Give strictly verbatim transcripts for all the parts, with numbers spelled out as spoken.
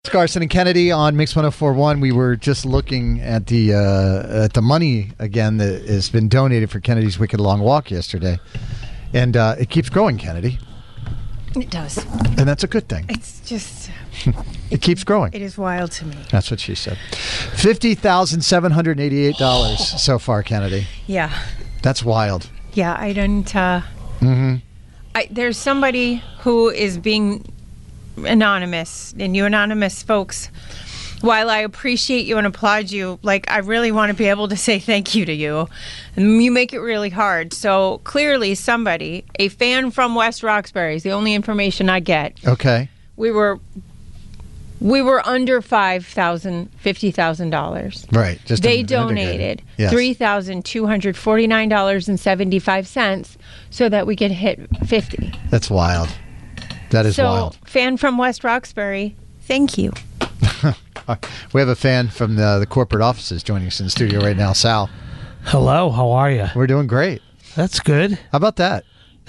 It's Carson and Kennedy on Mix one oh four point one. We were just looking at the uh, at the money again that has been donated for Kennedy's Wicked Long Walk yesterday. And uh, it keeps growing, Kennedy. It does. And that's a good thing. It's just... it, it keeps growing. It is wild to me. That's what she said. fifty thousand seven hundred eighty-eight dollars so far, Kennedy. Yeah. That's wild. Yeah, I don't... Uh, mm-hmm. I, there's somebody who is being anonymous, and you anonymous folks, while I appreciate you and applaud you, like, I really want to be able to say thank you to you. And you make it really hard. So clearly somebody, a fan from West Roxbury, is the only information I get. Okay. We were we were under five thousand dollars, fifty thousand dollars. Right. Just they donated yes. three thousand two hundred forty-nine dollars and seventy-five cents so that we could hit fifty. That's wild. That is so, wild. Fan from West Roxbury, thank you. We have a fan from the, the corporate offices joining us in the studio right now. Sal. Hello, how are you? We're doing great. That's good. How about that?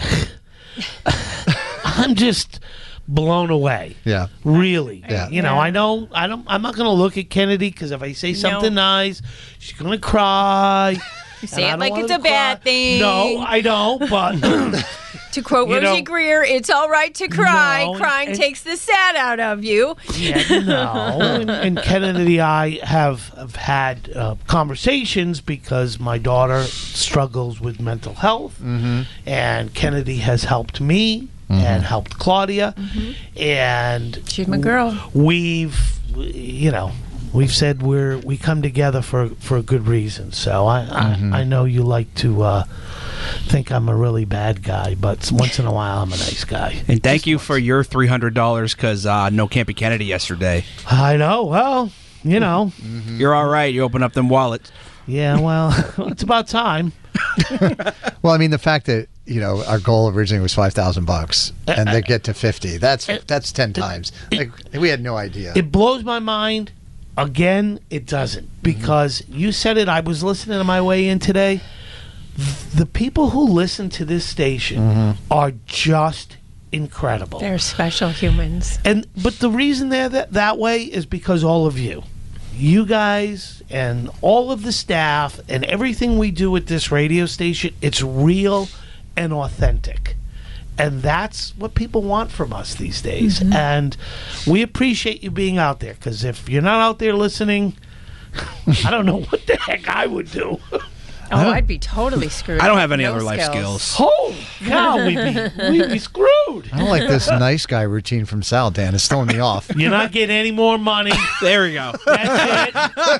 I'm just blown away. Yeah. Really. Yeah. You know, yeah. I know I don't I'm not going to look at Kennedy because if I say something no. nice, she's going to cry. You say it like it's a cry. bad thing. No, I don't, but to quote You Rosie know, Greer, it's all right to cry. No, Crying and- takes the sad out of you. yeah, no. And, and Kennedy and I have, have had uh, conversations because my daughter struggles with mental health, Mm-hmm. and Kennedy has helped me Mm-hmm. and helped Claudia, Mm-hmm. and She's my girl. We've, you know, we've said we're we come together for for a good reason. So I Mm-hmm. I, I know you like to uh, think I'm a really bad guy, but once in a while I'm a nice guy. And thank you for your three hundred dollars because uh, no Campy Kennedy yesterday. I know. Well, you know, Mm-hmm. You're all right. You open up them wallets. yeah. Well, it's about time. Well, I mean, the fact that, you know, our goal originally was five thousand bucks, and they get to fifty. That's that's ten times. Like, we had no idea. It blows my mind. Again, it doesn't, because you said it. I was listening to my way in today. The people who listen to this station Mm-hmm. are just incredible. They're special humans. And but the reason they're that, that way is because all of you. You guys and all of the staff and everything we do at this radio station, it's real and authentic. And that's what people want from us these days. Mm-hmm. And we appreciate you being out there, because if you're not out there listening, I don't know what the heck I would do. Oh, I'd be totally screwed. I don't have any No other life skills. skills. Holy cow, we'd be, we'd be screwed. I don't like this nice guy routine from Sal, Dan. It's throwing me off. You're not getting any more money. There we go. That's it.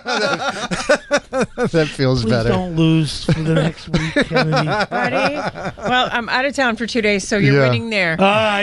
That feels Please better. don't lose for the next week, Kennedy. All Ready? Well, I'm out of town for two days, so you're Yeah. winning there. right,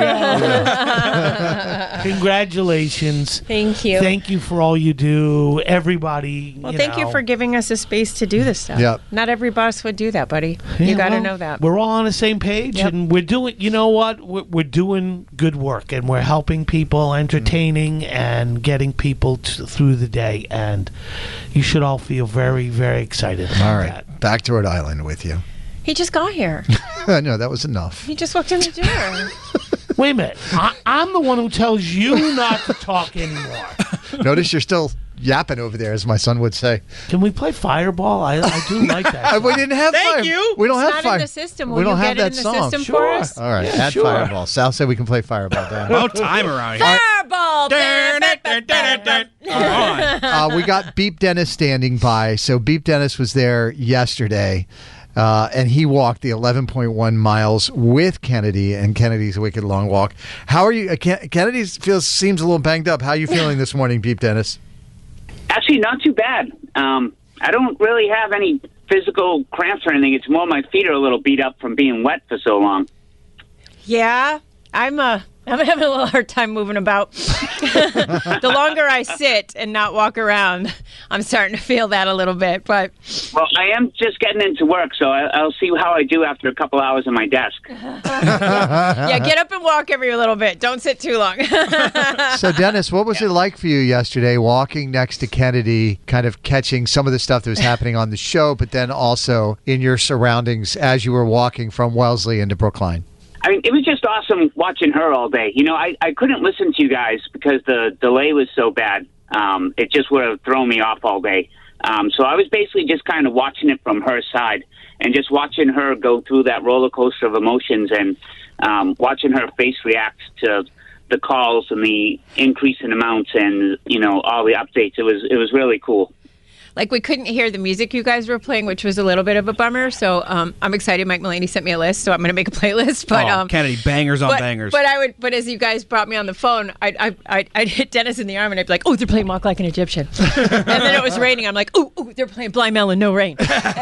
there you go. Congratulations. Thank you. Thank you for all you do, everybody. well, you thank know. you for giving us a space to do this stuff. Yep. Not every boss would do that, buddy. Yeah, you got to well, know that. We're all on the same page, Yep. and we're doing, you know what? We're, we're doing good work, and we're helping people, entertaining, and getting people t- through the day. And you should all feel very, very excited about All right. that. Back to Rhode Island with you. He just got here. No, that was enough. He just walked in the door. Wait a minute. I, I'm the one who tells you not to talk anymore. Notice you're still yapping over there, as my son would say. Can we play Fireball? I, I do like that. Uh, we didn't have Thank fire. you. We don't It's have not fire. in the system. Will we don't you have get it that in the song. system Sure. for us? All right, Yeah, add sure. Fireball. Sal said we can play Fireball. Dan. About time around here. Fireball! Come on. uh, we got Beep Dennis standing by. So Beep Dennis was there yesterday, uh, and he walked the eleven point one miles with Kennedy and Kennedy's Wicked Long Walk. How are you? Uh, Ken- Kennedy feels seems a little banged up. How are you feeling this morning, Beep Dennis? Actually, not too bad. Um, I don't really have any physical cramps or anything. It's more my feet are a little beat up from being wet for so long. Yeah, I'm uh, I'm having a little hard time moving about. The longer I sit and not walk around, I'm starting to feel that a little bit. But Well, I am just getting into work, so I, I'll see how I do after a couple hours on my desk. yeah, get up and walk every little bit. Don't sit too long. So, Dennis, what was it like for you yesterday walking next to Kennedy, kind of catching some of the stuff that was happening on the show, but then also in your surroundings as you were walking from Wellesley into Brookline? I mean, it was just awesome watching her all day. You know, I, I couldn't listen to you guys because the delay was so bad. Um, it just would have thrown me off all day. Um, so I was basically just kind of watching it from her side and just watching her go through that roller coaster of emotions and um, watching her face react to the calls and the increase in amounts and, you know, all the updates. It was it was really cool. Like, we couldn't hear the music you guys were playing, which was a little bit of a bummer. So um, I'm excited. Mike Mulaney sent me a list, so I'm going to make a playlist. But oh, um, Kennedy, bangers on but, bangers. But I would. But as you guys brought me on the phone, I'd, I, I'd, I'd hit Dennis in the arm, and I'd be like, "Oh, they're playing Walk Like an Egyptian." And then it was raining. I'm like, "Oh, oh, they're playing Blind Melon, No Rain."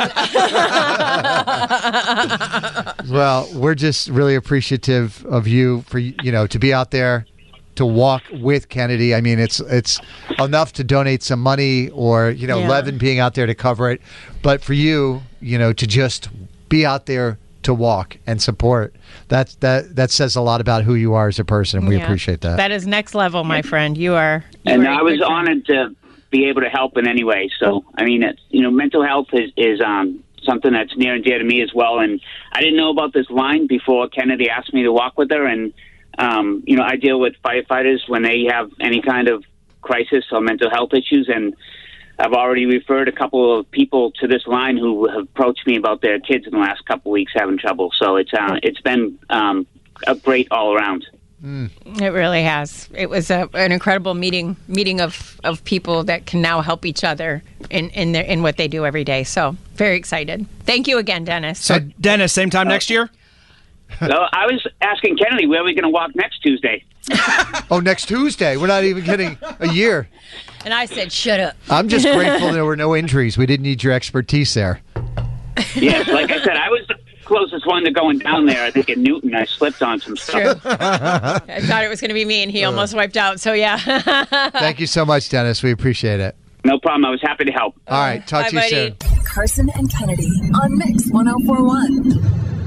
Well, we're just really appreciative of you for, you know, to be out there to walk with Kennedy. I mean, it's it's enough to donate some money or, you know, Yeah. Levin being out there to cover it. But for you, you know, to just be out there to walk and support, that, that, that says a lot about who you are as a person, and we Yeah. appreciate that. That is next level, my friend. You are. You And are a I was good friend. honored to be able to help in any way. So, I mean, it's, you know, mental health is, is um, something that's near and dear to me as well. And I didn't know about this line before Kennedy asked me to walk with her. And, um, you know, I deal with firefighters when they have any kind of crisis or mental health issues. And I've already referred a couple of people to this line who have approached me about their kids in the last couple of weeks having trouble. So it's uh, it's been um, a great all around. It really has. It was a, an incredible meeting meeting of, of people that can now help each other in in, their, in what they do every day. So very excited. Thank you again, Dennis. so, Dennis, same time next year? So I was asking Kennedy, where are we going to walk next Tuesday? Oh, next Tuesday. We're not even getting a year. And I said, shut up. I'm just grateful there were no injuries. We didn't need your expertise there. Yes, like I said, I was the closest one to going down there. I think in Newton, I slipped on some stuff. True. I thought it was going to be me, and he almost wiped out. So, yeah. Thank you so much, Dennis. We appreciate it. No problem. I was happy to help. All right. Talk Bye, to you buddy. soon. Carson and Kennedy on Mix one oh four one.